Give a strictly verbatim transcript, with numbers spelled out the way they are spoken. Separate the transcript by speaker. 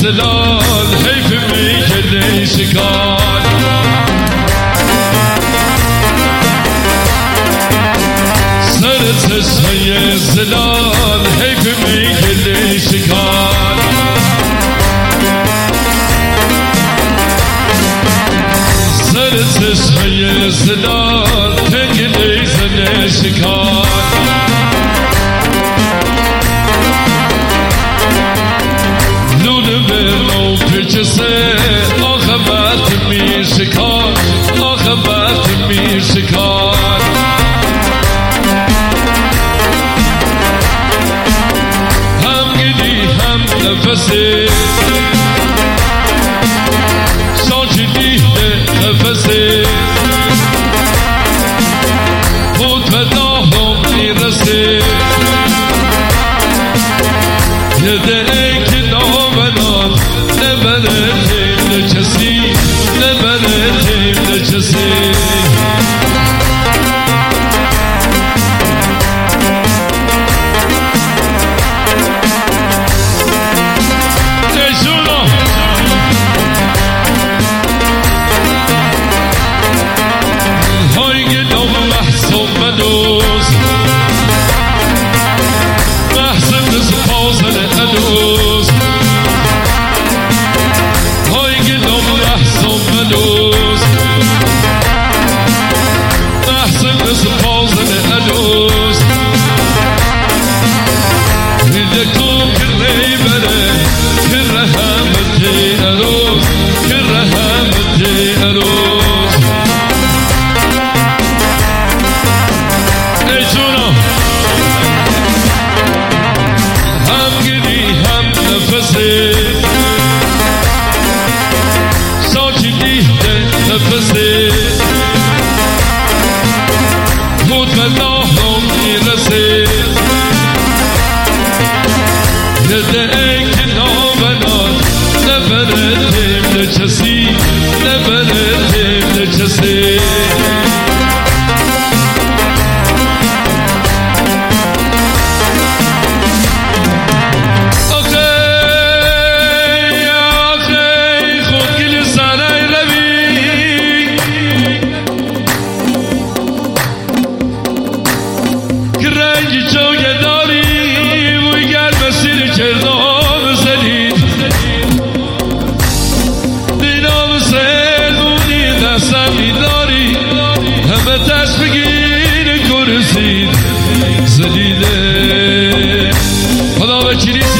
Speaker 1: زلال حیف میگه شکار سر چشمه زلال حیف میگه شکار سر چشمه زلال تنگ لیزن شکار پیچسه آخه وقت می شکار آخه وقت می شکار هم گلی هم نفسه ساچی دیده نفسه خود به داهم میرسه یه ده که نامنان نبره تیم کسی نبره تیم کسی های گلوم محصوب مدوز محصوب نزد پازل ادوز دوست محسن نزد پازل ادوز میده کن که ری بره که رحمتی اروز که رحمتی اروز ای جونم هم گیری هم نفسی نفسه خود به داهم میرسه یده ای که نامنان نبره تیم نچسی نبره تیم نچسی رنگی چوگه داری وی گر مسیر کردام زدید دینام سیل بودی دستم میداری همه تش بگیر کرسید زدیده خدا وکیلی